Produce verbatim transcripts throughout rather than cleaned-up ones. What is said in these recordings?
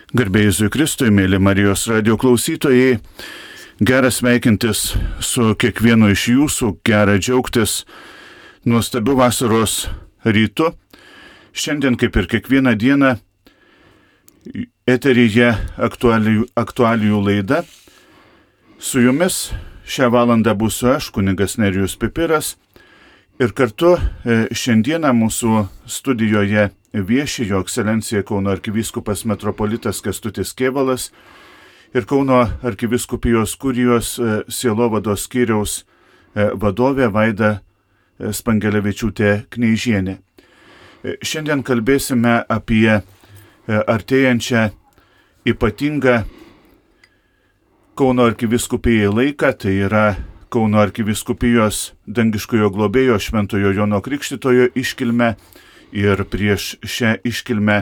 Garbė Jėzui Kristui, mėly Marijos radio klausytojai, gera sveikintis su kiekvienu iš jūsų, gera džiaugtis nuostabiu vasaros rytu. Šiandien, kaip ir kiekvieną dieną, eteryje aktualijų, aktualijų laida. Su jumis šią valandą būsiu aš, kunigas Nerijus Pipiras, ir kartu šiandieną mūsų studijoje vieši jo ekscelencija Kauno arkivyskupas metropolitas Kęstutis Kėvalas ir Kauno arkivyskupijos kurijos sielovados skyriaus vadovė Vaida Spangelevičiūtė Kneižienė. Šiandien kalbėsime apie artėjančią ypatingą Kauno arkivyskupijai laiką, tai yra Kauno arkivyskupijos dangiškojo globėjo Šventojo Jono Krikštytojo iškilmę ir prieš šią iškilmę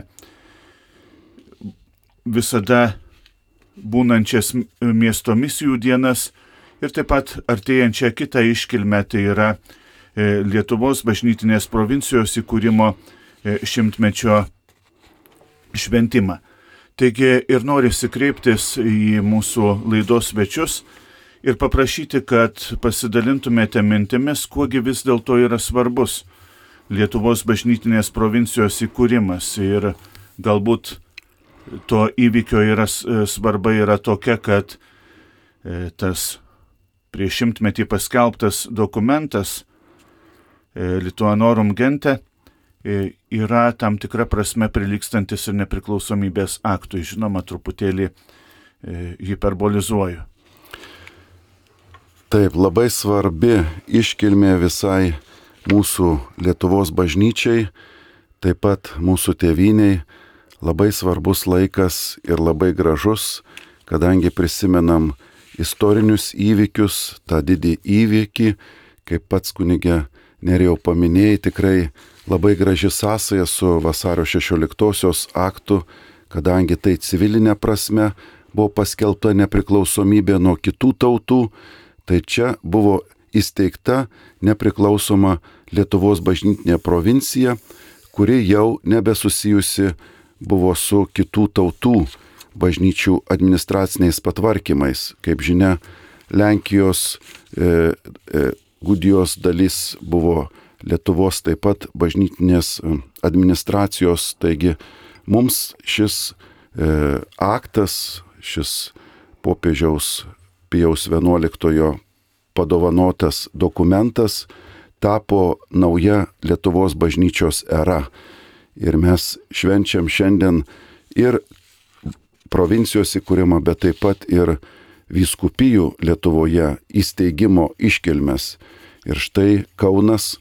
visada būnančias miesto misijų dienas ir taip pat artėjančią kitą iškilmę, tai yra Lietuvos bažnytinės provincijos įkūrimo šimtmečio šventimą. Taigi ir norisi kreiptis į mūsų laidos svečius ir paprašyti, kad pasidalintumėte mintimis, kuogi vis dėlto yra svarbus Lietuvos bažnytinės provincijos įkūrimas. Ir galbūt to įvykio yra, svarba yra tokia, kad tas prieš šimtmetį paskelbtas dokumentas Lituanorum Gente yra tam tikra prasme prilygstantis ir nepriklausomybės aktui. Žinoma, truputėlį hiperbolizuoju. Taip, labai svarbi iškilmė visai mūsų Lietuvos bažnyčiai, taip pat mūsų tėvyniai, labai svarbus laikas ir labai gražus, kadangi prisimenam istorinius įvykius, tą didį įvykį, kaip pats kunige Nerijau paminėjai, tikrai labai graži sąsaja su vasario šešioliktosios aktu, kadangi tai civilinė prasme buvo paskelbta nepriklausomybė nuo kitų tautų, tai čia buvo įsteigta nepriklausoma Lietuvos bažnytinė provincija, kuri jau nebesusijusi buvo su kitų tautų bažnyčių administraciniais patvarkymais. Kaip žinia, Lenkijos, e, e, Gudijos dalis buvo Lietuvos taip pat bažnytinės administracijos, taigi mums šis e, aktas, šis popiežiaus Pijaus vienuoliktojo padovanotas dokumentas tapo nauja Lietuvos bažnyčios era. Ir mes švenčiam šiandien ir provincijos įkūrimą, bet taip pat ir vyskupijų Lietuvoje įsteigimo iškilmes. Ir štai Kaunas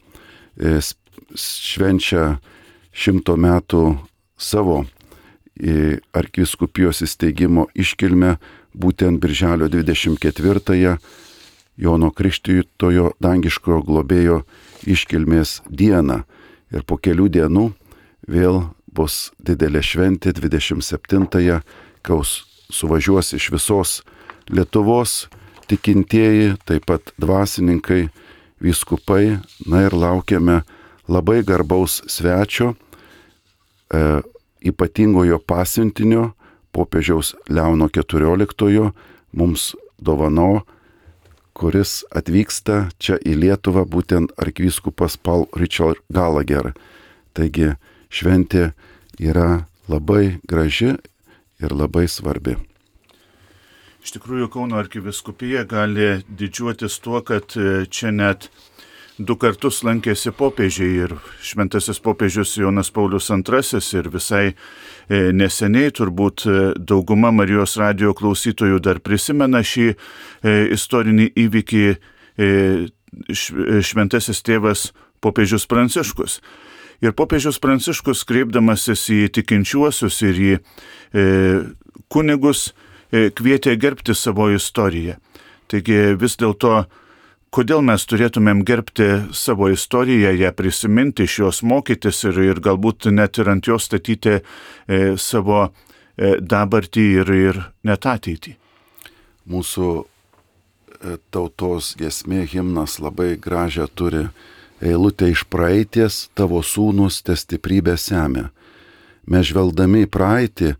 švenčia šimto metų savo arkivyskupijos įsteigimo iškilmę būtent birželio dvidešimt ketvirtąją Jono Krikštytojo dangiškojo globėjo iškilmės dieną. Ir po kelių dienų vėl bus didelė šventė dvidešimt septintąją, kai suvažiuos iš visos Lietuvos tikintieji, taip pat dvasininkai, vyskupai, na ir laukiame labai garbaus svečio, e, ypatingojo pasiuntinio, popiežiaus Leono keturioliktojo mums dovano, kuris atvyksta čia į Lietuvą, būtent arkivyskupas Paul Richard Gallagher. Taigi šventė yra labai graži ir labai svarbi. Iš tikrųjų, Kauno arkivyskupija gali didžiuotis tuo, kad čia net du kartus lankėsi popiežiai ir šventasis popiežius Jonas Paulius antrasis ir visai neseniai turbūt dauguma Marijos radio klausytojų dar prisimena šį istorinį įvykį šventasis tėvas popiežius Pranciškus. Ir popiežius Pranciškus, kreipdamasis į tikinčiuosius ir į kunigus, kvietė gerbti savo istoriją. Taigi vis dėlto, kodėl mes turėtumėm gerbti savo istoriją, ją prisiminti, iš jos mokytis ir, ir galbūt net ir ant jos statyti e, savo e, dabartį ir, ir net ateitį. Mūsų tautos giesmė, himnas labai gražią turi eilutę iš praeities, tavo sūnus te stiprybę semia. Mes žvelgdami į praeitį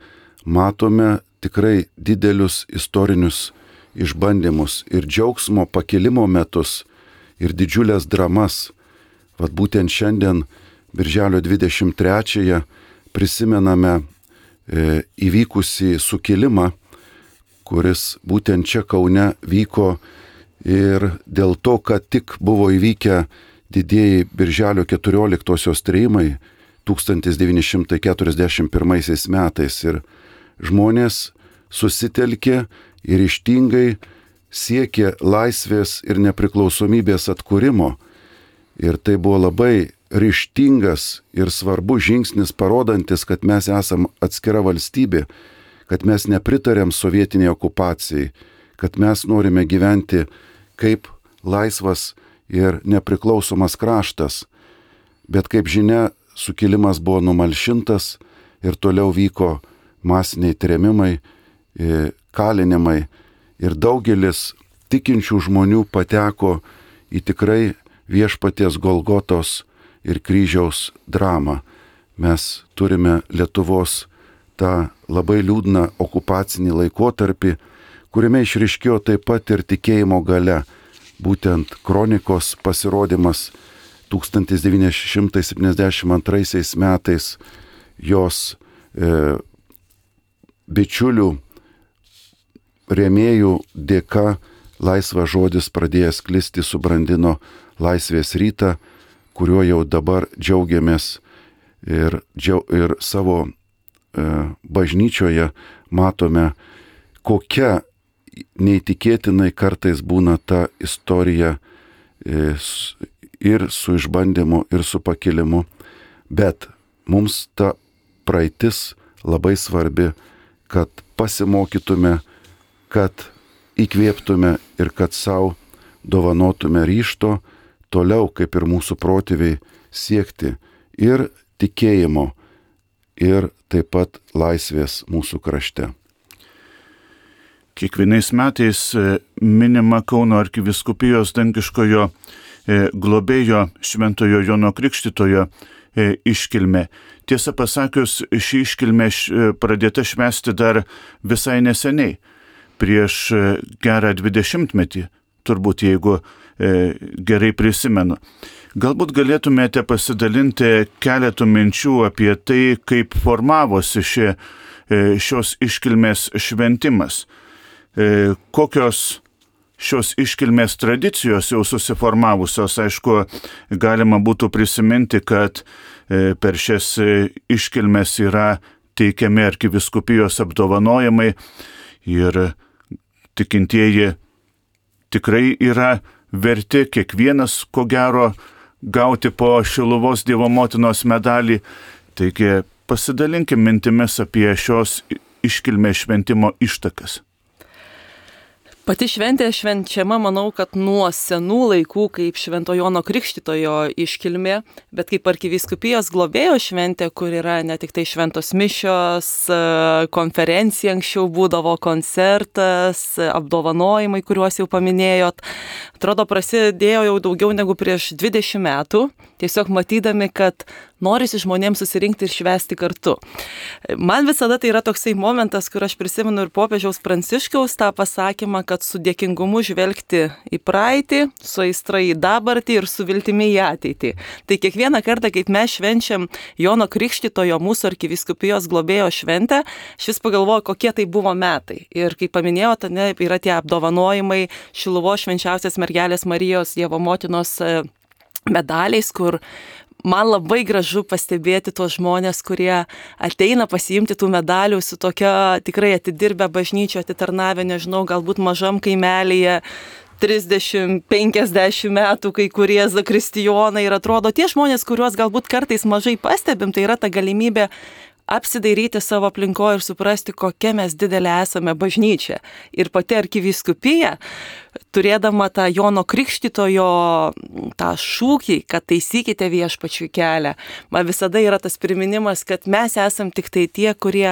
matome tikrai didelius istorinius išbandymus ir džiaugsmo pakilimo metus ir didžiulės dramas. Vat būtent šiandien, birželio dvidešimt trečiąją, prisimename e, įvykusį sukilimą, kuris būtent čia Kaune vyko ir dėl to, kad tik buvo įvykę didieji birželio keturioliktosios trėmimai tūkstantis devyni šimtai keturiasdešimt pirmaisiais metais ir žmonės susitelkė ir ryžtingai siekė laisvės ir nepriklausomybės atkūrimo. Ir tai buvo labai ryžtingas ir svarbus žingsnis, parodantis, kad mes esam atskira valstybė, kad mes nepritarėm sovietiniai okupacijai, kad mes norime gyventi kaip laisvas ir nepriklausomas kraštas. Bet kaip žinia, sukilimas buvo numalšintas ir toliau vyko masiniai trėmimai, kalinimai ir daugelis tikinčių žmonių pateko į tikrai viešpaties Golgotos ir kryžiaus dramą. Mes turime Lietuvos tą labai liūdną okupacinį laikotarpį, kuriame išryškėjo taip pat ir tikėjimo galia. Būtent kronikos pasirodymas tūkstantis devyni šimtai septyniasdešimt antraisiais metais, jos e, bičiulių rėmėjų dėka laisvas žodis pradėjęs sklisti subrandino laisvės rytą, kuriuo jau dabar džiaugiamės ir, džiau, ir savo e, bažnyčioje matome, kokia neįtikėtinai kartais būna ta istorija e, ir su išbandymu, ir su pakilimu, bet mums ta praeitis labai svarbi, kad pasimokytume, kad įkvėptume ir kad savo dovanotume ryžto toliau, kaip ir mūsų protėviai, siekti ir tikėjimo, ir taip pat laisvės mūsų krašte. Kiekvienais metais minima Kauno arkivyskupijos dangiškojo globėjo Šventojo Jono Krikštytojo iškilmė. Tiesą pasakius, ši iškilmė pradėta švęsti dar visai neseniai, prieš gerą dvidešimtmetį, turbūt jeigu gerai prisimenu. Galbūt galėtumėte pasidalinti keletų minčių apie tai, kaip formavosi ši, šios iškilmės šventimas. Kokios šios iškilmės tradicijos jau susiformavusios, aišku, galima būtų prisiminti, kad per šias iškilmės yra teikiami arkivyskupijos apdovanojimai ir tikintieji tikrai yra verti kiekvienas, ko gero, gauti po Šiluvos Dievo motinos medalį. Taigi pasidalinkim mintimis apie šios iškilmės šventimo ištakas. Pati šventė švenčiama, manau, kad nuo senų laikų kaip Švento Jono Krikštytojo iškilmė, bet kaip arkivyskupijos globėjo šventė, kur yra ne tik tai šventos mišios, konferencija anksčiau būdavo, koncertas, apdovanojimai, kuriuos jau paminėjot. Atrodo, prasidėjo jau daugiau negu prieš dvidešimt metų, tiesiog matydami, kad norisi žmonėms susirinkti ir švęsti kartu. Man visada tai yra toksai momentas, kur aš prisimenu ir popiežiaus Pranciškaus tą pasakymą, kad su dėkingumu žvelgti į praeitį, su aistra į dabartį ir su viltimi į ateitį. Tai kiekvieną kartą, kaip mes švenčiam Jono Krikštytojo mūsų arkivyskupijos globėjo šventę, aš vis pagalvoju, kokie tai buvo metai. Ir kaip paminėjote, ne, yra tie apdovanojimai Šiluvos švenčiausios mergelės Marijos Dievo motinos medaliais, kur man labai gražu pastebėti tuos žmonės, kurie ateina pasiimti tų medalių su tokia tikrai atidirbę bažnyčio, atitarnavę, nežinau, galbūt mažam kaimelyje, trisdešimt penkiasdešimt metų, kai kurie zakristijonai, ir atrodo tie žmonės, kuriuos galbūt kartais mažai pastebim, tai yra ta galimybė apsidairyti savo aplinkoje ir suprasti, kokia mes didelė esame bažnyčia. Ir pati arkivyskupija, turėdama tą Jono Krikštytojo tą šūkį, kad taisykite viešpačiui kelią, man visada yra tas priminimas, kad mes esam tik tai tie, kurie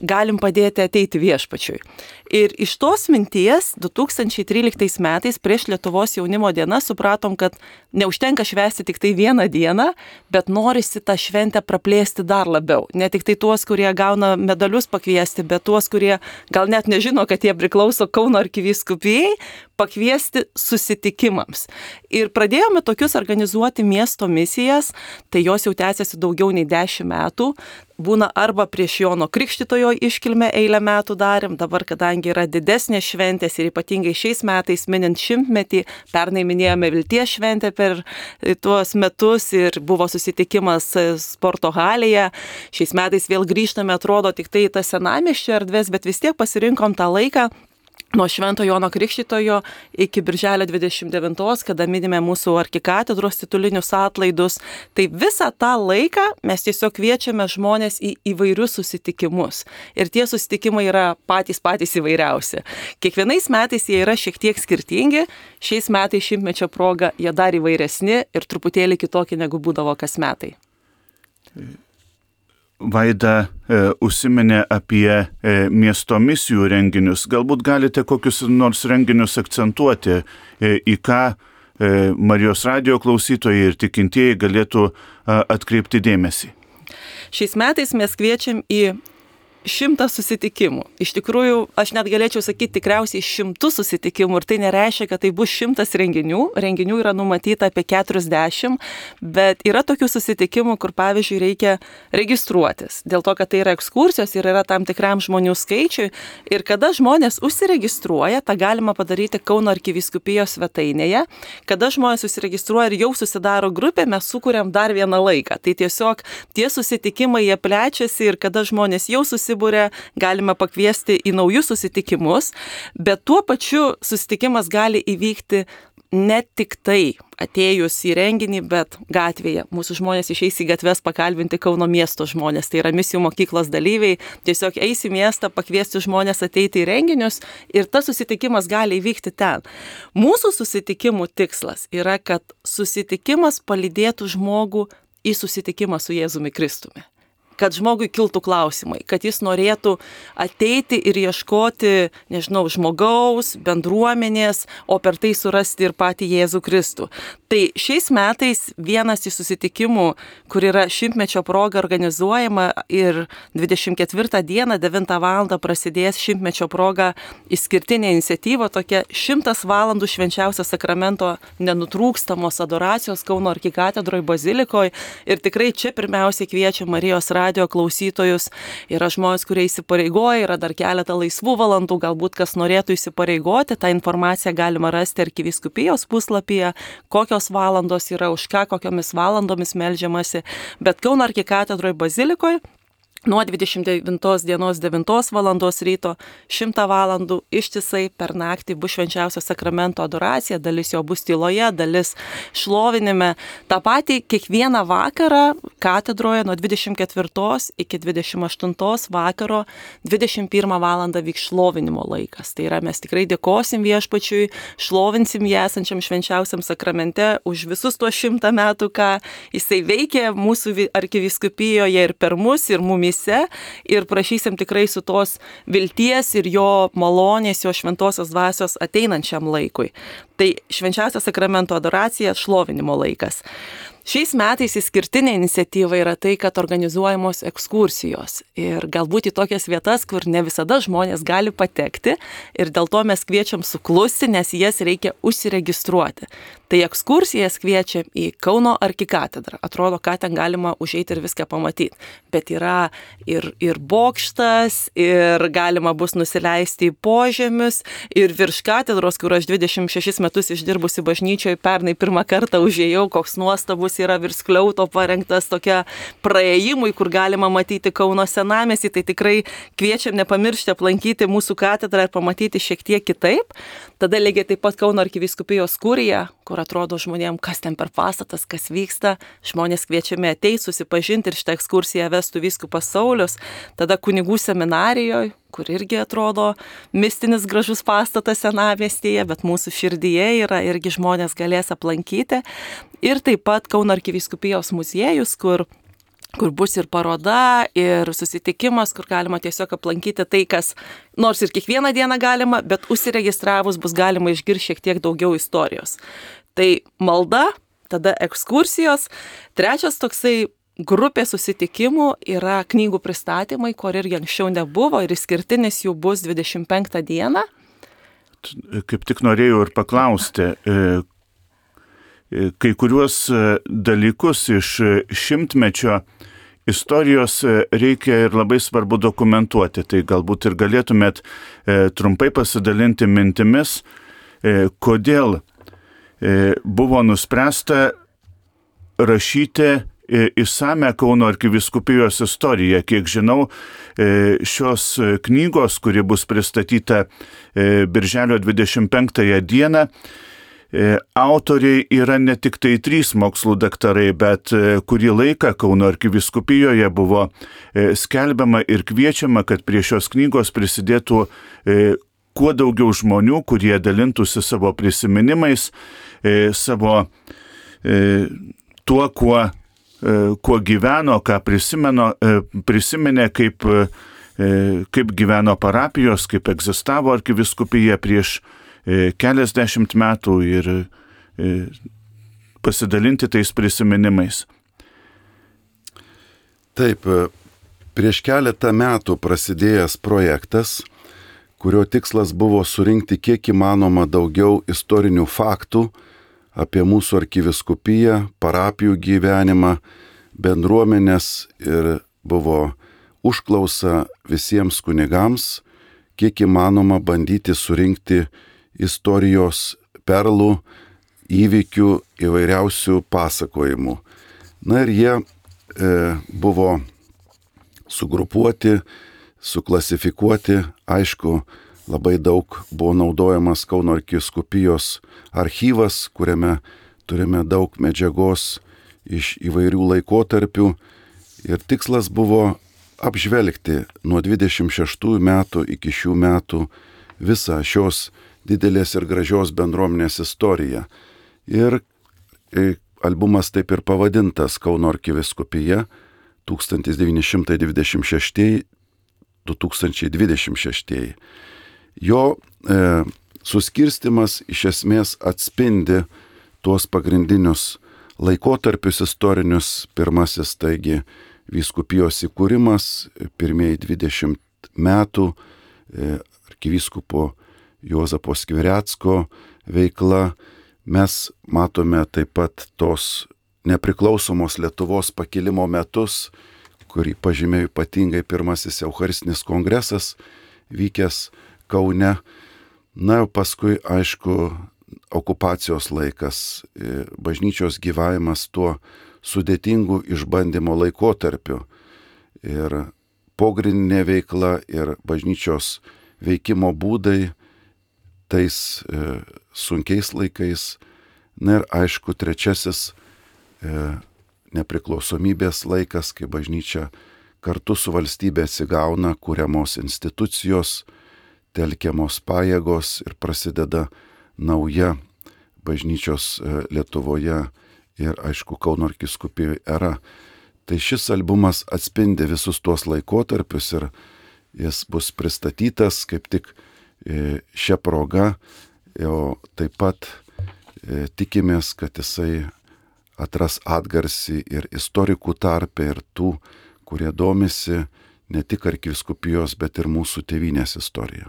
galim padėti ateiti viešpačiui. Ir iš tos minties du tūkstančiai tryliktais metais prieš Lietuvos jaunimo dieną supratom, kad neužtenka švęsti tik tai vieną dieną, bet norisi tą šventę praplėsti dar labiau. Ne tik tai tuos, kurie gauna medalius pakviesti, bet tuos, kurie gal net nežino, kad jie priklauso Kauno arkivyskupijai, pakviesti susitikimams. Ir pradėjome tokius organizuoti miesto misijas, tai jos jau tęsiasi daugiau nei dešimt metų. Būna arba prieš Jono Krikštytojo iškilmę eilę metų darėm, dabar kadangi yra didesnės šventės ir ypatingai šiais metais minint šimtmetį, pernai minėjome Vilties šventę per tuos metus ir buvo susitikimas sporto halėje, šiais metais vėl grįžtame, atrodo tik tai į tas senamiesčio erdvės, bet vis tiek pasirinkom tą laiką nuo Švento Jono Krikštytojo iki birželio dvidešimt devintos, kada minime mūsų arkikatedros titulinius atlaidus. Tai visą tą laiką mes tiesiog kviečiame žmonės į įvairius susitikimus. Ir tie susitikimai yra patys patys įvairiausi. Kiekvienais metais jie yra šiek tiek skirtingi, šiais metais šimtmečio proga jie dar įvairesni ir truputėlį kitokie negu būdavo kas metai. Vaida e, užsiminė apie e, miesto misijų renginius. Galbūt galite kokius nors renginius akcentuoti, e, į ką e, Marijos radijo klausytojai ir tikintieji galėtų a, atkreipti dėmesį. Šiais metais mes kviečiam į šimtą susitikimų. Iš tikrųjų, aš net galėčiau sakyti tikriausiai šimtus susitikimų ir tai nereiškia, kad tai bus šimtas renginių. Renginių yra numatyta apie keturiasdešimt, bet yra tokių susitikimų, kur pavyzdžiui reikia registruotis. Dėl to, kad tai yra ekskursijos ir yra tam tikram žmonių skaičiui. Ir kada žmonės užsiregistruoja, tą galima padaryti Kauno arkivyskupijos svetainėje. Kada žmonės užsiregistruoja ir jau susidaro grupė, mes sukuriam dar vieną laiką. Tai tiesiog tie susitikimai jie plečiasi ir kada žmonės jau susidaro, galime pakviesti į naujus susitikimus, bet tuo pačiu susitikimas gali įvykti ne tik tai atėjus į renginį, bet gatvėje. Mūsų žmonės išeis į gatves pakalbinti Kauno miesto žmonės, tai yra misijų mokyklos dalyviai, tiesiog eis į miestą pakviesti žmonės ateiti į renginius ir tas susitikimas gali įvykti ten. Mūsų susitikimų tikslas yra, kad susitikimas palydėtų žmogų į susitikimą su Jėzumi Kristumi. Kad žmogui kiltų klausimai, kad jis norėtų ateiti ir ieškoti, nežinau, žmogaus, bendruomenės, o per tai surasti ir patį Jėzų Kristų. Tai šiais metais vienas iš susitikimų, kur yra šimtmečio proga organizuojama ir dvidešimt ketvirtą dieną devintą valandą prasidės šimtmečio proga išskirtinė iniciatyva, tokia šimtas valandų švenčiausio sakramento nenutrūkstamos adoracijos Kauno arkikatedroje bazilikoje ir tikrai čia pirmiausiai kviečia Marijos radijo klausytojus. Yra žmonės, kurie įsipareigoja, yra dar keletą laisvų valandų, galbūt kas norėtų įsipareigoti, tą informaciją galima rasti arkivyskupijos puslapyje, kokios valandos yra, už ką, kokiomis valandomis meldžiamasi, bet Kauno arkikatedroje bazilikoje nuo dvidešimt devintos dienos devintos valandos ryto šimtą valandų ištisai per naktį bus švenčiausio sakramento adoracija, dalis jo bus tyloje, dalis šlovinime. Ta pati kiekvieną vakarą katedroje nuo dvidešimt ketvirtos iki dvidešimt aštuntos vakaro dvidešimt pirmą valandą vyks šlovinimo laikas. Tai yra, mes tikrai dėkosim viešpačiui, šlovinsim jį esančiam švenčiausiam sakramente už visus tuos šimtą metų, ką jisai veikė mūsų arkivyskupijoje ir per mus, ir mumis. Ir prašysim tikrai su tos vilties ir jo malonės, jo šventosios dvasios ateinančiam laikui. Tai švenčiausio sakramento adoracija, šlovinimo laikas. Šiais metais išskirtinė iniciatyva yra tai, kad organizuojamos ekskursijos ir galbūt į tokias vietas, kur ne visada žmonės gali patekti ir dėl to mes kviečiam suklusti, nes jas reikia užsiregistruoti. Tai ekskursijas kviečiam į Kauno arkikatedrą. Atrodo, ką ten galima užeiti ir viską pamatyti. Bet yra ir, ir bokštas, ir galima bus nusileisti į požemius, ir virš katedros, kur aš dvidešimt šešis metus išdirbusi bažnyčioje, pernai pirmą kartą užėjau, koks nuostabus yra virš skliauto parengtas tokia praėjimui, kur galima matyti Kauno senamiestį. Tai tikrai kviečiam nepamiršti aplankyti mūsų katedrą ir pamatyti šiek tiek kitaip. Tada lygiai taip pat Kauno arkivyskupijos kurija, kur atrodo žmonėm, kas ten per pastatas, kas vyksta. Žmonės kviečiami ateiti, susipažinti ir šitą ekskursiją vestų vyskupas Saulius. Tada kunigų seminarijoje, kur irgi atrodo mistinis gražus pastatas senamiestyje, bet mūsų širdyje yra, irgi žmonės galės aplankyti. Ir taip pat Kauno arkivyskupijos muziejus, kur kur bus ir paroda, ir susitikimas, kur galima tiesiog aplankyti tai, kas, nors ir kiekvieną dieną galima, bet užsiregistravus bus galima išgirsti šiek tiek daugiau istorijos. Tai malda, tada ekskursijos. Trečias toksai grupė susitikimų yra knygų pristatymai, kur irgi anksčiau nebuvo ir išskirtinis jų bus dvidešimt penktą dieną. Kaip tik norėjau ir paklausti, kai kuriuos dalykus iš šimtmečio istorijos reikia ir labai svarbu dokumentuoti. Tai galbūt ir galėtumėt trumpai pasidalinti mintimis, kodėl buvo nuspręsta rašyti išsame Kauno arkivyskupijos istoriją. Kiek žinau, šios knygos, kuri bus pristatyta birželio dvidešimt penktąją dieną, autoriai yra ne tik tai trys mokslų daktarai, bet kurį laiką Kauno arkivyskupijoje buvo skelbiama ir kviečiama, kad prie šios knygos prisidėtų kuo daugiau žmonių, kurie dalintųsi savo prisiminimais, savo tuo, kuo, kuo gyveno, ką prisimeno, prisiminė, kaip, kaip gyveno parapijos, kaip egzistavo arkivyskupija prieš keliasdešimt metų ir pasidalinti tais prisiminimais. Taip, prieš keletą metų prasidėjęs projektas, kurio tikslas buvo surinkti kiek įmanoma daugiau istorinių faktų apie mūsų arkiviskupiją, parapijų gyvenimą, bendruomenės ir buvo užklausa visiems kunigams, kiek įmanoma bandyti surinkti istorijos perlų, įvykių, įvairiausių pasakojimų. Na ir jie e, buvo sugrupuoti, suklasifikuoti, aišku, labai daug buvo naudojamas Kauno arkivyskupijos archyvas, kuriame turime daug medžiagos iš įvairių laikotarpių ir tikslas buvo apžvelgti nuo dvidešimt šeštųjų metų iki šių metų visą šios didelės ir gražios bendruomenės istoriją. Ir albumas taip ir pavadintas Kauno arkivyskupija tūkstantis devyni šimtai dvidešimt šeši - du tūkstančiai dvidešimt šeši. Jo e, suskirstimas iš esmės atspindi tuos pagrindinius laikotarpius istorinius. Pirmasis, taigi, vyskupijos įkūrimas, pirmieji dvidešimt metų, e, arkivyskupo Juozapo Skvirecko veikla. Mes matome taip pat tos nepriklausomos Lietuvos pakilimo metus, kurį pažymėjo ypatingai pirmasis Eucharistinis kongresas vykęs Kaune. Na, paskui, aišku, okupacijos laikas, bažnyčios gyvavimas tuo sudėtingu išbandymo laikotarpiu. Ir pogrindinė veikla ir bažnyčios veikimo būdai tais e, sunkiais laikais. Na ir aišku, trečiasis e, nepriklausomybės laikas, kai bažnyčia kartu su valstybė atsigauna, kuriamos institucijos, telkiamos pajėgos ir prasideda nauja bažnyčios e, Lietuvoje ir aišku Kauno arkivyskupijoje era. Tai šis albumas atspindi visus tuos laikotarpius ir jis bus pristatytas kaip tik šią progą, o taip pat e, tikimės, kad jisai atras atgarsį ir istorikų tarpe, ir tų, kurie domisi ne tik arkivyskupijos, bet ir mūsų tėvynės istorija.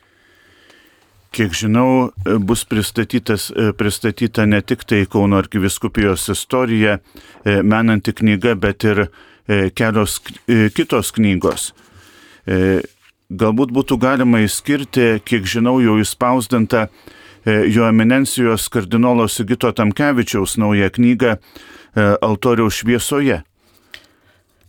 Kiek žinau, bus pristatyta ne tik tai Kauno arkivyskupijos istorija, menanti knyga, bet ir kelios kitos knygos. Galbūt būtų galima išskirti, kiek žinau, jau įspausdinta jo eminencijos kardinolo Sigito Tamkevičiaus naują knygą Altoriaus šviesoje.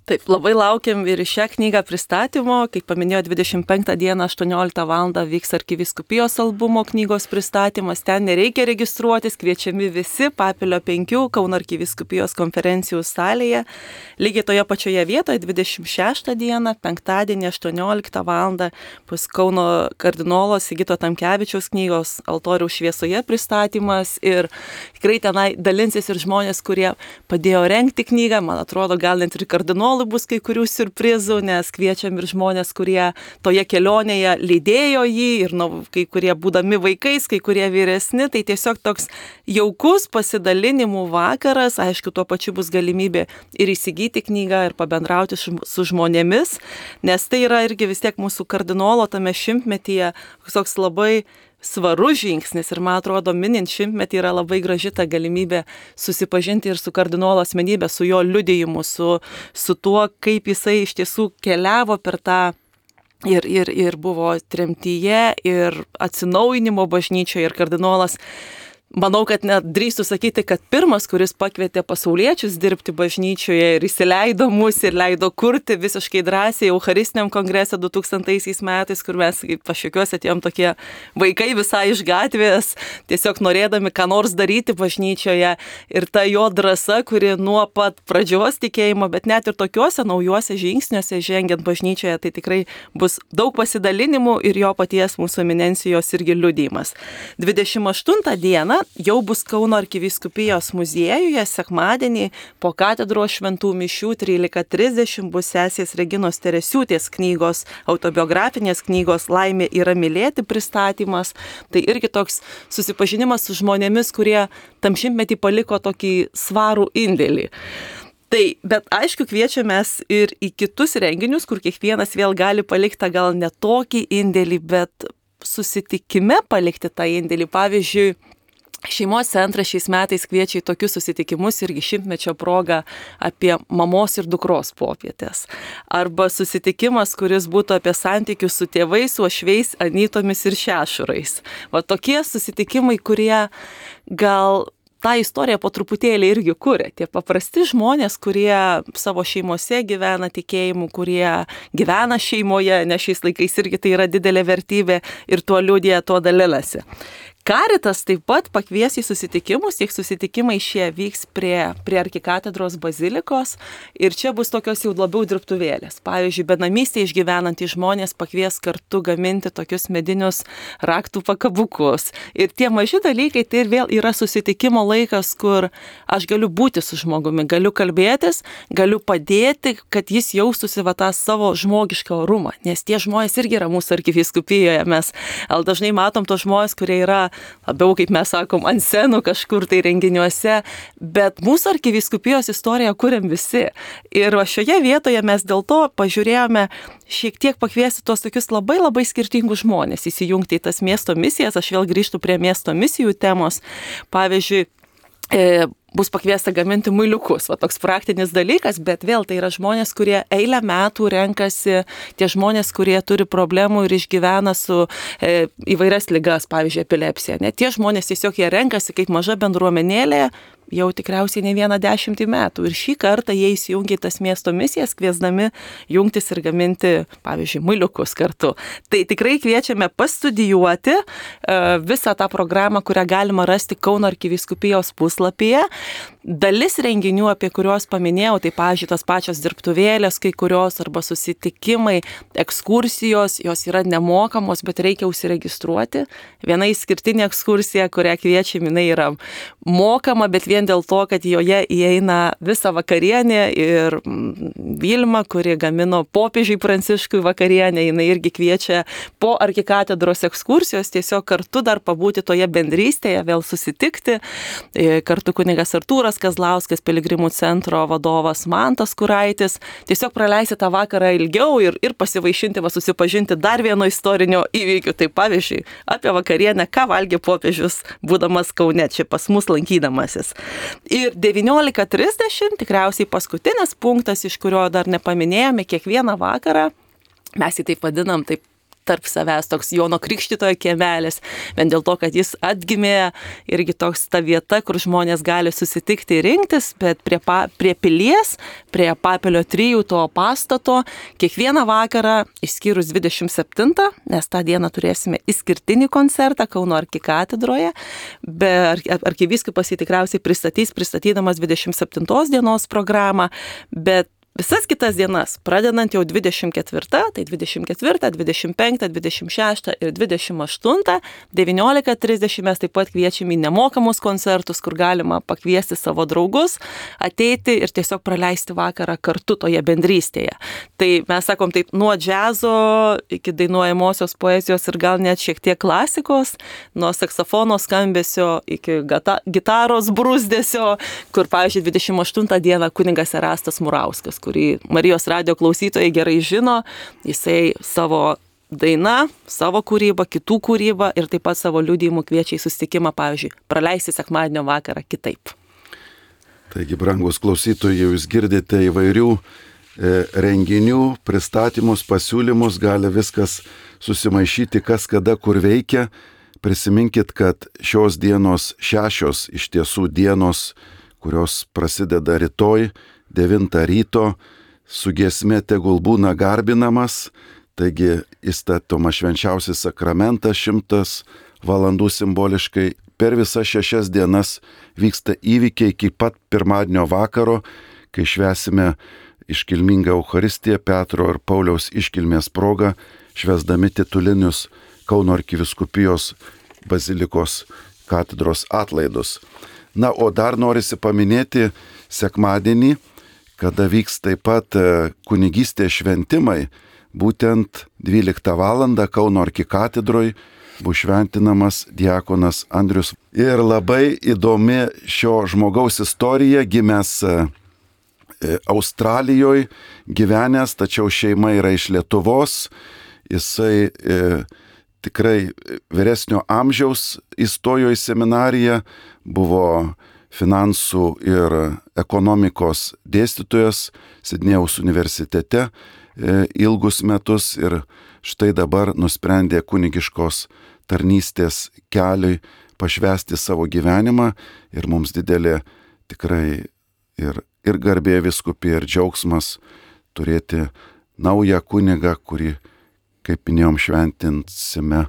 Taip, labai laukiam ir šią knygą pristatymo. Kaip paminėjo, dvidešimt penktą dieną aštuonioliktą valandą vyks Arkivyskupijos albumo knygos pristatymas. Ten nereikia registruotis, kviečiami visi Papilio penkių Kauno Arkivyskupijos konferencijų salėje. Lygiai toje pačioje vietoje dvidešimt šeštą dieną, penktadienį aštuonioliktą valandą bus Kauno kardinolo Sigito Tamkevičiaus knygos Altoriaus šviesoje pristatymas. Ir tikrai tenai dalinsis ir žmonės, kurie padėjo rengti knygą. Man atrodo, gal net ir kardinolų bus kai kurių siurprizų, nes kviečiam ir žmonės, kurie toje kelionėje lydėjo jį ir nu, kai kurie būdami vaikais, kai kurie vyresni, tai tiesiog toks jaukus pasidalinimų vakaras, aišku, tuo pačiu bus galimybė ir įsigyti knygą ir pabendrauti su žmonėmis, nes tai yra irgi vis tiek mūsų kardinolo tame šimtmetyje toks labai svarus žingsnis ir man atrodo, minint šimtmetį yra labai graži ta galimybė susipažinti ir su kardinolo asmenybė, su jo liudijimu, su, su tuo, kaip jisai iš tiesų keliavo per tą ir, ir, ir buvo tremtyje, ir atsinaujinimo bažnyčioje, ir kardinolas. Manau, kad net drįstu sakyti, kad pirmas, kuris pakvietė pasauliečius dirbti bažnyčioje ir įsileido mus ir leido kurti visiškai drąsiai Eucharistiniam kongrese du tūkstantaisiais metais, kur mes kaip pašiokiuose atėjom tokie vaikai visai iš gatvės, tiesiog norėdami ką nors daryti bažnyčioje ir ta jo drąsa, kuri nuo pat pradžios tikėjimo, bet net ir tokiuose naujuose žingsniuose žengiant bažnyčioje, tai tikrai bus daug pasidalinimų ir jo paties mūsų eminencijos irgi liudijimas. dvidešimt aštuntą dieną jau bus Kauno Arkivyskupijos muziejuje sekmadienį po katedros šventų mišių trylika trisdešimt bus sesės Reginos Teresiūtės knygos, autobiografinės knygos Laimė yra mylėti pristatymas. Tai irgi toks susipažinimas su žmonėmis, kurie tam šimtmetį paliko tokį svarų indėlį. Tai, bet aišku, kviečiamės ir į kitus renginius, kur kiekvienas vėl gali palikti gal ne tokį indėlį, bet susitikime palikti tą indėlį. Pavyzdžiui, Šeimos centras šiais metais kviečia į tokius susitikimus irgi šimtmečio proga apie mamos ir dukros popietės. Arba susitikimas, kuris būtų apie santykius su tėvais, uošviais, anytomis ir šešurais. Va tokie susitikimai, kurie gal tą istoriją po truputėlį irgi kuria. Tie paprasti žmonės, kurie savo šeimose gyvena tikėjimu, kurie gyvena šeimoje, nes šiais laikais irgi tai yra didelė vertybė ir tuo liudija, tuo dalinasi. Karitas taip pat pakvies į susitikimus, tiek susitikimai šie vyks prie, prie arkikatedros bazilikos ir čia bus tokios jau labiau dirbtuvėlės. Pavyzdžiui, benamystėje išgyvenantys žmonės pakvies kartu gaminti tokius medinius raktų pakabukus. Ir tie maži dalykai tai ir vėl yra susitikimo laikas, kur aš galiu būti su žmogumi, galiu kalbėtis, galiu padėti, kad jis jaustųsi va tą savo žmogišką orumą. Nes tie žmonės irgi yra mūsų arkivyskupijoje. Mes dažnai matom tos žmonės, kurie yra labiau, kaip mes sakom, ant scenų kažkur tai renginiuose, bet mūsų arkivyskupijos istoriją kuriam visi. Ir šioje vietoje mes dėl to pažiūrėjome šiek tiek pakviesti tuos tokius labai labai skirtingus žmonės įsijungti į tas miesto misijas. Aš vėl grįžtu prie miesto misijų temos. Pavyzdžiui, e, bus pakviesta gaminti muiliukus, va toks praktinis dalykas, bet vėl tai yra žmonės, kurie eilę metų renkasi, tie žmonės, kurie turi problemų ir išgyvena su e, įvairias ligas, pavyzdžiui, epilepsija. Net tie žmonės tiesiog jie renkasi kaip maža bendruomenėlė, jau tikriausiai ne vieną dešimtį metų. Ir šį kartą jie įsijungia į tas miesto misijas, kviesdami jungtis ir gaminti, pavyzdžiui, muiliukus kartu. Tai tikrai kviečiame pastudijuoti uh, visą tą programą, kurią galima rasti Kauno arkivyskupijos puslapyje. Dalis renginių, apie kuriuos paminėjau, tai, pavyzdžiui, tos pačios dirbtuvėlės, kai kurios arba susitikimai, ekskursijos, jos yra nemokamos, bet reikia užsiregistruoti. Viena išskirtinė ekskursija, kurią kviečiam, jinai yra mokama, bet vien dėl to, kad joje įeina visa vakarienė ir Vilma, kuri gamino popiežiui Pranciškui vakarienę, jinai irgi kviečia po arkikatedros ekskursijos tiesiog kartu dar pabūti toje bendrystėje, vėl susitikti. Kartu kunigas Artūras Kazlauskas, Piligrimų centro vadovas Mantas Kuraitis, tiesiog praleisti tą vakarą ilgiau ir, ir pasivaišinti, va, susipažinti dar vieno istorinio įvykių. Tai pavyzdžiui, apie vakarienę, ką valgė popiežius, būdamas Kaune, čia pas mus lankydamasis. Ir devyniolika trisdešimt, tikriausiai paskutinis punktas, iš kurio dar nepaminėjome, kiekvieną vakarą, mes jį taip vadinam, taip tarp savęs, toks Jono Krikštytojo kiemelis, vien dėl to, kad jis atgimė, irgi toks ta vieta, kur žmonės gali susitikti ir rinktis, bet prie, pa, prie pilies, prie Papelio trijų to pastato, kiekvieną vakarą, išskyrus dvidešimt septintą, nes tą dieną turėsime išskirtinį koncertą Kauno arkikatedroje, bet arkivyskupas jį tikriausiai pristatys, pristatydamas dvidešimt septintos dienos programą, bet visas kitas dienas, pradedant jau dvidešimt ketvirtą, tai dvidešimt ketvirtą, dvidešimt penktą, dvidešimt šeštą ir dvidešimt aštuntą, devyniolika trisdešimt mes taip pat kviečiame į nemokamus koncertus, kur galima pakviesti savo draugus, ateiti ir tiesiog praleisti vakarą kartu toje bendrystėje. Tai mes sakom taip, nuo džiazo iki dainuojamosios poezijos ir gal net šiek tiek klasikos, nuo saksofono skambesio iki gata, gitaros brūzdesio, kur, pavyzdžiui, dvidešimt aštuntą dieną kunigas Erastas Murauskas, kurį Marijos radijo klausytojai gerai žino, jisai savo daina, savo kūrybą, kitų kūrybą ir taip pat savo liudijimų kviečia į susitikimą, pavyzdžiui, praleisti sekmadienio vakarą kitaip. Taigi, brangus klausytojai, jūs girdite įvairių e, renginių, pristatymus, pasiūlymus, gali viskas susimaišyti, kas kada kur veikia. Prisiminkit, kad šios dienos šešios iš tiesų dienos, kurios prasideda rytoj, devintą ryto, su giesmė tegul būna garbinamas, taigi įstatoma švenčiausias sakramentas šimtas valandų simboliškai. Per visas šešias dienas vyksta įvykiai iki pat pirmadienio vakaro, kai švęsime iškilmingą Eucharistiją Petro ir Pauliaus iškilmės proga, švęsdami titulinius Kauno arkivyskupijos bazilikos katedros atlaidus. Na, o dar norisi paminėti sekmadienį, kada vyks taip pat kunigystės šventimai, būtent dvyliktą valandą Kauno arkikatedroj bus šventinamas diakonas Andrius. Ir labai įdomi šio žmogaus istorija, gimęs Australijoje, gyvenęs, tačiau šeima yra iš Lietuvos, jisai e, tikrai vyresnio amžiaus įstojo į seminariją, buvo finansų ir ekonomikos dėstytojas Sidnėjaus universitete e, ilgus metus ir štai dabar nusprendė kunigiškos tarnystės keliui pašvęsti savo gyvenimą ir mums didelė tikrai ir, ir garbė vyskupija ir džiaugsmas turėti naują kunigą, kurį, kaip minėjom, šventinsime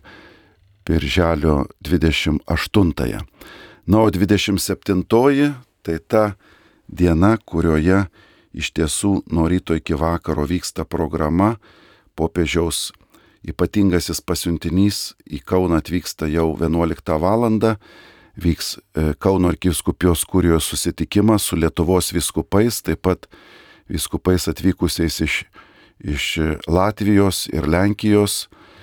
birželio dvidešimt aštuntąją. Na, o dvidešimt septintoji tai ta diena, kurioje iš tiesų nuo ryto iki vakaro vyksta programa. Popiežiaus ypatingasis pasiuntinys į Kauną atvyksta jau vienuoliktą valandą. Vyks Kauno arkivyskupijos kurijos susitikimas su Lietuvos vyskupais, taip pat vyskupais atvykusiais iš, iš Latvijos ir Lenkijos.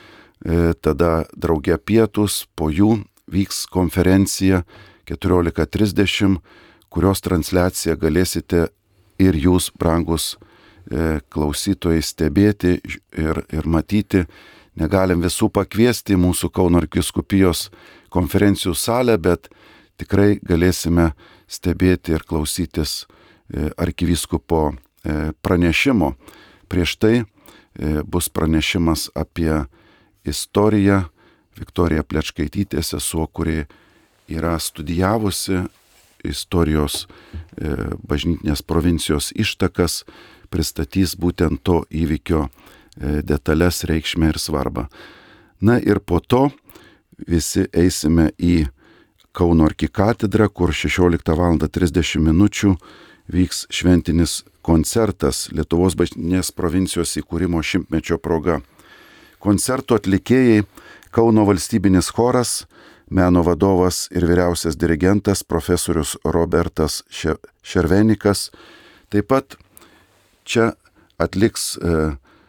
Tada drauge pietus, po jų vyks konferencija keturiolika trisdešimt, kurios transliaciją galėsite ir jūs, brangus e, klausytojai, stebėti ir, ir matyti. Negalim visų pakviesti į mūsų Kauno arkivyskupijos konferencijų salę, bet tikrai galėsime stebėti ir klausytis e, arkivyskupo e, pranešimo. Prieš tai e, bus pranešimas apie istoriją. Viktorija Plečkaitytė, sesuo, kuri yra studijavusi istorijos e, bažnytinės provincijos ištakas, pristatys būtent to įvykio e, detalės, reikšmę ir svarbą. Na ir po to visi eisime į Kauno arkikatedrą, kur šešioliktą valandą trisdešimt minučių vyks šventinis koncertas Lietuvos bažnytinės provincijos įkūrimo šimtmečio proga. Koncerto atlikėjai Kauno valstybinis choras, meno vadovas ir vyriausias dirigentas profesorius Robertas Šervenikas. Taip pat čia atliks e,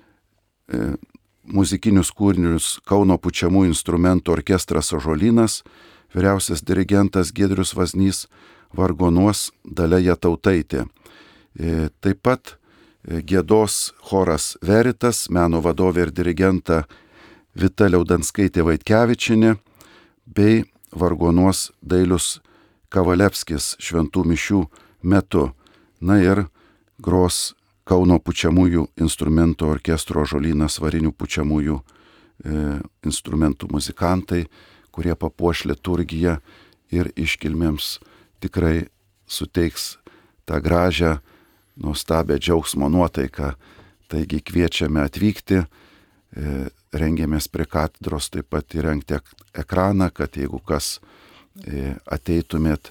e, muzikinius kūrinius Kauno pučiamųjų instrumentų orkestras Ąžuolynas, vyriausias dirigentas Giedrius Vaznys, vargonuos Dalia Jatautaitė. E, taip pat e, giedos choras Veritas, meno vadovė ir dirigenta Vita Liaudanskaitė Vaitkevičienė, bei vargonuos Dailius Kavalevskis šventų mišių metu. Na ir gros Kauno pučiamųjų instrumento orkestro Ąžuolynas varinių pučiamųjų instrumentų muzikantai, kurie papuoš liturgiją ir iškilmėms tikrai suteiks tą gražią, nuostabią džiaugsmo nuotaiką. Taigi kviečiame atvykti, rengiamės prie katedros taip pat įrengti ekraną, kad jeigu kas ateitumėt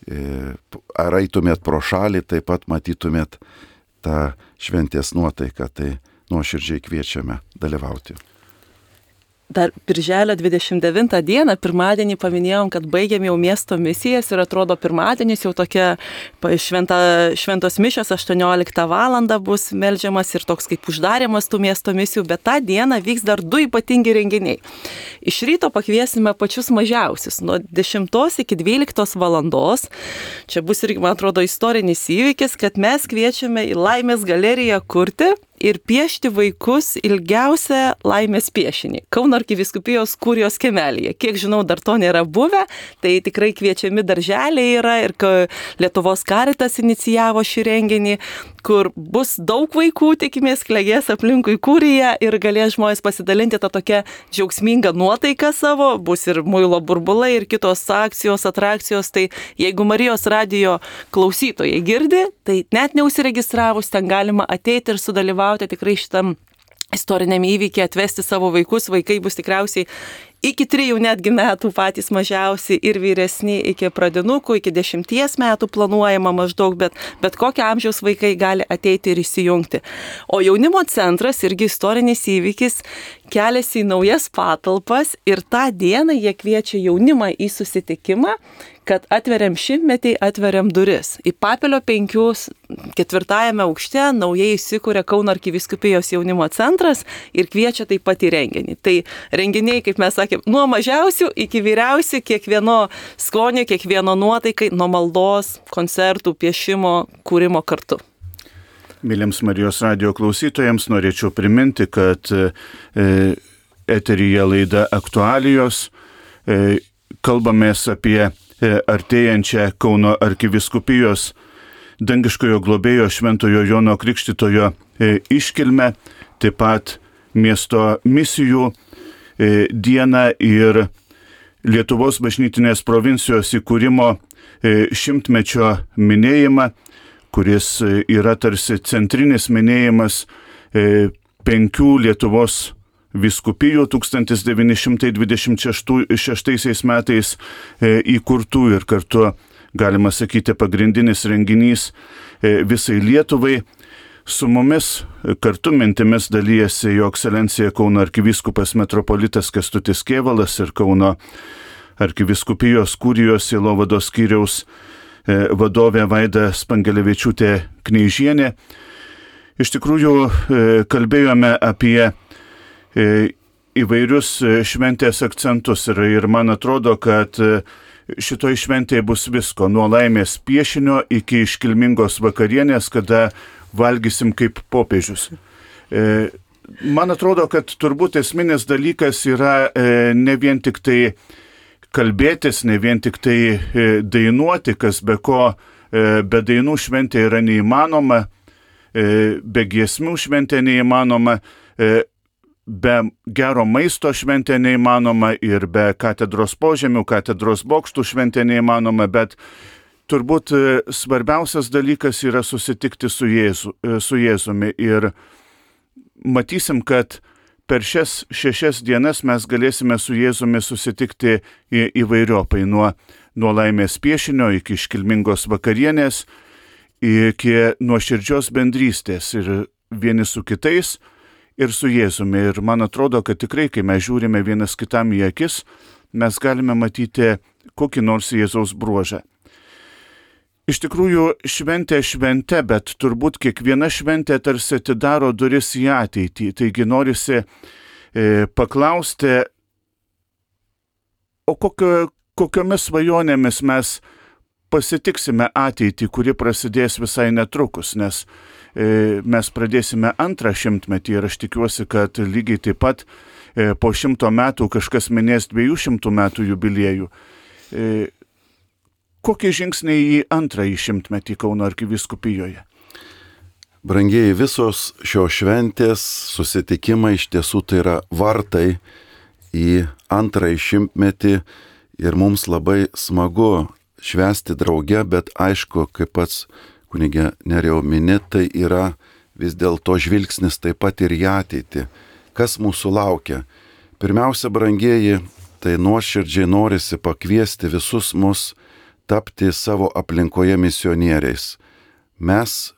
ar eitumėt pro šalį, taip pat matytumėt tą šventės nuotaiką, tai nuoširdžiai kviečiame dalyvauti. Dar birželio dvidešimt devintą dieną, pirmadienį paminėjom, kad baigiam jau miesto misijas ir atrodo pirmadienis jau tokia šventa, šventos mišios aštuonioliktą valandą bus meldžiamas ir toks kaip uždarimas tų miesto misijų, bet tą dieną vyks dar du ypatingi renginiai. Iš ryto pakviesime pačius mažiausius, nuo dešimtos iki dvyliktos valandos. Čia bus irgi, man atrodo, istorinis įvykis, kad mes kviečiame į Laimės galeriją kurti ir piešti vaikus ilgiausią laimės piešinį. Kauno arkivyskupijos kurijos kiemelyje. Kiek žinau, dar to nėra buvę, tai tikrai kviečiami darželiai yra ir Lietuvos Karitas inicijavo šį renginį, kur bus daug vaikų, tikimės, klegės aplinkui kuriją ir galės žmonės pasidalinti tą tokią džiaugsmingą nuotaiką savo, bus ir muilo burbulai ir kitos akcijos, atrakcijos, tai jeigu Marijos radijo klausytojai girdi, tai net neusiregistravus ten galima ateiti ir sudalyvauti tikrai šitam istoriniam įvykiai, atvesti savo vaikus, vaikai bus tikriausiai iki trijų netgi metų patys mažiausi ir vyresni iki pradinukų, iki dešimties metų planuojama maždaug, bet, bet kokio amžiaus vaikai gali ateiti ir įsijungti. O jaunimo centras, irgi istorinis įvykis, keliasi į naujas patalpas ir tą dieną jie kviečia jaunimą į susitikimą, kad atveriam šimtmetį, atveriam duris. Į Papelio penkius ketvirtajame aukšte naujai įsikūrė Kauno arkivyskupijos jaunimo centras ir kviečia taip pat į renginį. Tai renginiai, kaip mes sakėm, nuo mažiausių iki vyriausių, kiekvieno skonio, kiekvieno nuotaikai, nuo maldos, koncertų, piešimo, kūrimo kartu. Myliems Marijos radijo klausytojams norėčiau priminti, kad e, eteryje laida Aktualijos, e, kalbamės apie artėjančią Kauno arkivyskupijos dangiškojo globėjo Šventojo Jono Krikštytojo iškilmę, taip pat miesto misijų dieną ir Lietuvos bažnytinės provincijos įkūrimo šimtmečio minėjimą, kuris yra tarsi centrinis minėjimas penkių Lietuvos vyskupijų tūkstantis devyni šimtai dvidešimt šeštaisiais metais įkurtų ir kartu, galima sakyti, pagrindinis renginys visai Lietuvai. Su mumis kartu mintimis dalyjasi Jo ekscelencija Kauno arkivyskupas metropolitas Kęstutis Kėvalas ir Kauno arkivyskupijos kurijos sielovados skyriaus vadovė Vaida Spangelevičiūtė Kneižienė. Iš tikrųjų, kalbėjome apie įvairius šventės akcentus ir, ir man atrodo, kad šitoj šventėje bus visko, nuo laimės piešinio iki iškilmingos vakarienės, kada valgysim kaip popiežius. Man atrodo, kad turbūt esminis dalykas yra ne vien tik tai kalbėtis, ne vien tik tai dainuoti, kas be ko, be dainų šventė yra neįmanoma, be giesmių šventė neįmanoma, be gero maisto šventė neįmanoma ir be katedros požemių, katedros bokštų šventė neįmanoma, bet turbūt svarbiausias dalykas yra susitikti su, Jėzu, su Jėzumi ir matysim, kad per šias šešias dienas mes galėsime su Jėzumi susitikti į, įvairiopai, nuo, nuo laimės piešinio iki iškilmingos vakarienės, iki nuoširdžios bendrystės ir vieni su kitais, ir su Jėzumi. Ir man atrodo, kad tikrai, kai mes žiūrime vienas kitam į akis, mes galime matyti kokį nors Jėzaus bruožą. Iš tikrųjų, šventė šventė, bet turbūt kiekviena šventė tarsi atidaro duris į ateitį. Taigi norisi e, paklausti, o kokio, kokiomis svajonėmis mes pasitiksime ateitį, kuri prasidės visai netrukus, nes mes pradėsime antrą šimtmetį ir aš tikiuosi, kad lygiai taip pat po šimto metų kažkas minės dviejų šimtų metų jubiliejų. Kokie žingsniai į antrąjį šimtmetį Kauno arkivyskupijoje? Brangieji, visos šios šventės susitikimai iš tiesų tai yra vartai į antrąjį šimtmetį ir mums labai smagu švęsti drauge, bet aišku, kaip pats kunigė Nerijau mini, tai yra vis dėlto žvilgsnis taip pat ir į ateitį. Kas mūsų laukia? Pirmiausia, brangieji, tai nuoširdžiai norisi pakviesti visus mus tapti savo aplinkoje misionieriais. Mes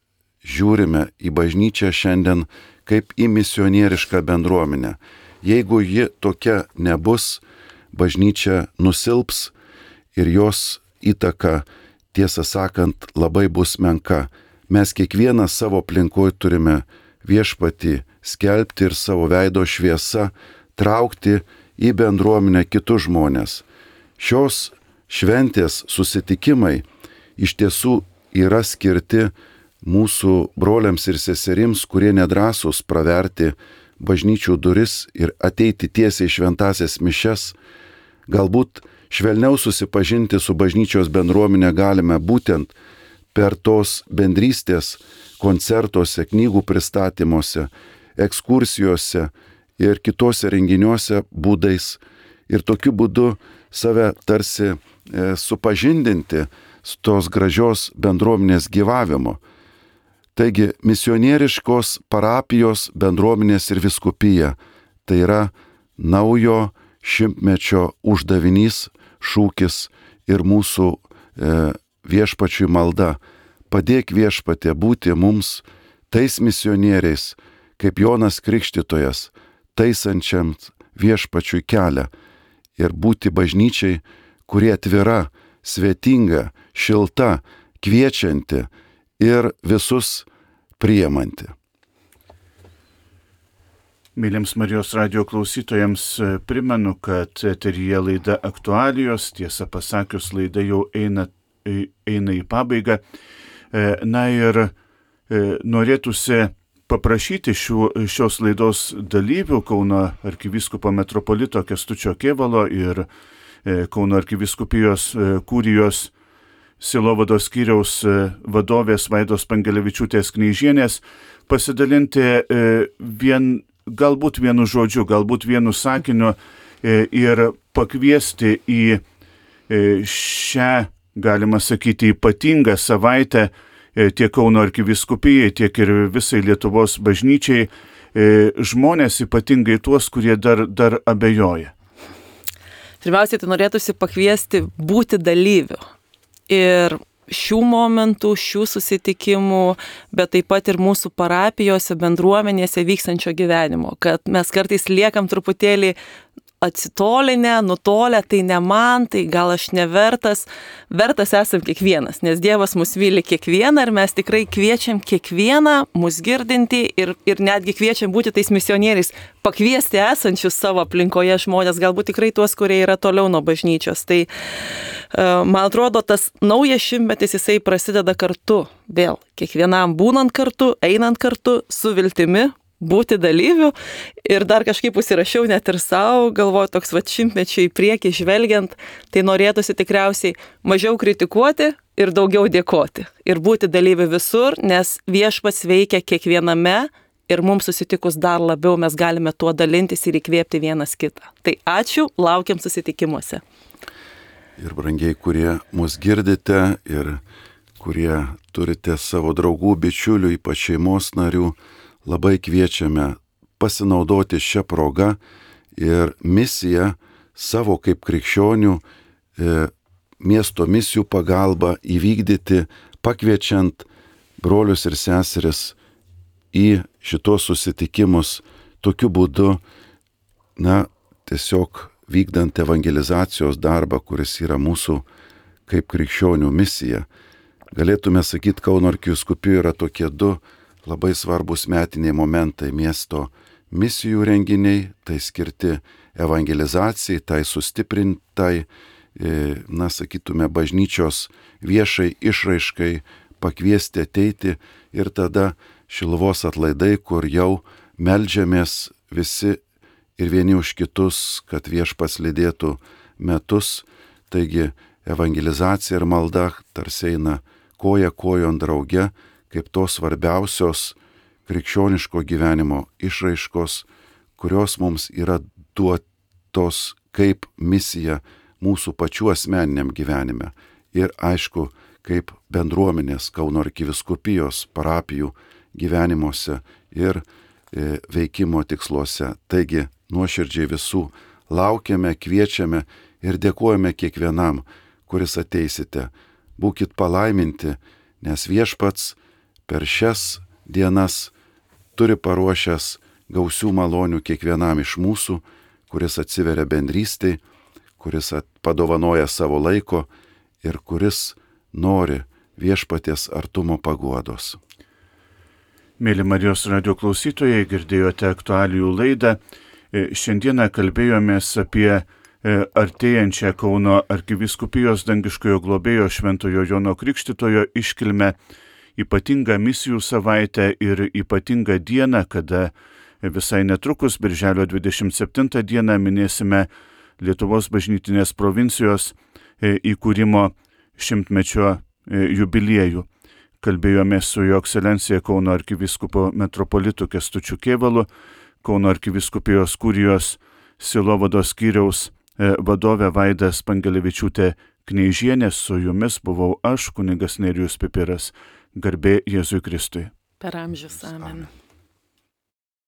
žiūrime į bažnyčią šiandien kaip į misionierišką bendruomenę. Jeigu ji tokia nebus, bažnyčia nusilps ir jos įtaka, tiesą sakant, labai bus menka. Mes kiekvieną savo aplinkoje turime viešpatį skelbti ir savo veido šviesa traukti į bendruomenę kitus žmonės. Šios šventės susitikimai iš tiesų yra skirti mūsų broliams ir seserims, kurie nedrąsūs praverti bažnyčių duris ir ateiti tiesiai šventąsias mišias. Galbūt švelniau susipažinti su bažnyčios bendruomenė galime būtent per tos bendrystės koncertuose, knygų pristatymuose, ekskursijose ir kitose renginiuose būdais. Ir tokiu būdu save tarsi e, supažindinti su tos gražios bendruomenės gyvavimo. Taigi misionieriškos parapijos, bendruomenės ir vyskupija – tai yra naujo šimtmečio uždavinys, šūkis ir mūsų e, viešpačiui malda. Padėk viešpatie būti mums tais misionieriais, kaip Jonas Krikštytojas, taisančiam viešpačiui kelią ir būti bažnyčiai, kurie atvira, svetinga, šilta, kviečianti ir visus priimanti. Myliems Marijos radijo klausytojams primenu, kad eteryje laida Aktualijos, tiesą pasakius, laida jau eina, eina į pabaigą. Na ir norėtųsi paprašyti šių, šios laidos dalyvių, Kauno arkivyskupo metropolito Kęstučio Kėvalo ir Kauno arkivyskupijos kurijos sielovados skyriaus vadovės Vaidos Pangelevičiūtės Kneižienės pasidalinti vien, galbūt vienu žodžiu, galbūt vienu sakiniu ir pakviesti į šią, galima sakyti, ypatingą savaitę tiek Kauno arkivyskupijai, tiek ir visai Lietuvos bažnyčiai žmonės, ypatingai tuos, kurie dar, dar abejoja. Pirmiausiai, tai norėtųsi pakviesti būti dalyviu. Ir šių momentų, šių susitikimų, bet taip pat ir mūsų parapijose, bendruomenėse vykstančio gyvenimo, kad mes kartais liekam truputėlį atsitolinę, nutolę, tai ne man, tai gal aš nevertas, vertas esam kiekvienas, nes Dievas mus myli kiekvieną ir mes tikrai kviečiam kiekvieną mus girdinti ir, ir netgi kviečiam būti tais misionieriais, pakviesti esančius savo aplinkoje žmonės, galbūt tikrai tuos, kurie yra toliau nuo bažnyčios. Tai man atrodo, tas naujas šimtmetis jisai prasideda kartu, vėl, kiekvienam būnant kartu, einant kartu, su viltimi, būti dalyviu ir dar kažkaip užsirašiau net ir savo, galvoju, toks va šimtmečiai į priekį žvelgiant, tai norėtųsi tikriausiai mažiau kritikuoti ir daugiau dėkoti ir būti dalyviu visur, nes viešpats veikia kiekviename ir mums susitikus dar labiau mes galime tuo dalintis ir įkvėpti vienas kitą. Tai ačiū, laukiam susitikimuose. Ir brangiai, kurie mus girdite ir kurie turite savo draugų, bičiulių, ypač šeimos narių, labai kviečiame pasinaudoti šią progą ir misiją savo kaip krikščionių e, miesto misijų pagalba įvykdyti, pakviečiant brolius ir seseris į šitos susitikimus, tokiu būdu, na, tiesiog vykdant evangelizacijos darbą, kuris yra mūsų kaip krikščionių misija. Galėtume sakyti, Kauno arkivyskupijoje yra tokie du labai svarbus metiniai momentai miesto misijų renginiai, tai skirti evangelizacijai, tai sustiprintai, na, sakytume, bažnyčios viešai išraiškai, pakviesti ateiti ir tada Šiluvos atlaidai, kur jau meldžiamės visi ir vieni už kitus, kad viešpats lydėtų metus. Taigi evangelizacija ir malda tarsi eina koja kojon drauge, kaip tos svarbiausios krikščioniško gyvenimo išraiškos, kurios mums yra duotos kaip misija mūsų pačių asmeniniam gyvenime ir aišku, kaip bendruomenės Kauno arkivyskupijos parapijų gyvenimuose ir e, veikimo tiksluose. Taigi nuoširdžiai visų laukiame, kviečiame ir dėkojame kiekvienam, kuris ateisite. Būkit palaiminti, nes Viešpats per šias dienas turi paruošęs gausių malonių kiekvienam iš mūsų, kuris atsiveria bendrystei, kuris padovanoja savo laiko ir kuris nori Viešpaties artumo paguodos. Mėly Marijos radio klausytojai, girdėjote aktualijų laidą. Šiandieną kalbėjomės apie artėjančią Kauno arkivyskupijos dangiškojo globėjo Šventojo Jono Krikštytojo iškilmę, ypatingą misijų savaitę ir ypatingą dieną, kada visai netrukus, birželio dvidešimt septintą dieną, minėsime Lietuvos bažnytinės provincijos įkūrimo šimtmečio jubiliejų. Kalbėjome su Jo Ekscelencija Kauno arkivyskupo metropolitu Kęstučiu Kėvalu, Kauno arkivyskupijos kurijos sielovados skyriaus vadovė Vaida Spangelevičiūtė Kneižienė. Su jumis buvau aš, kunigas Nerijus Pipiras. Garbė Jėzui Kristui. Per amžius. Amen.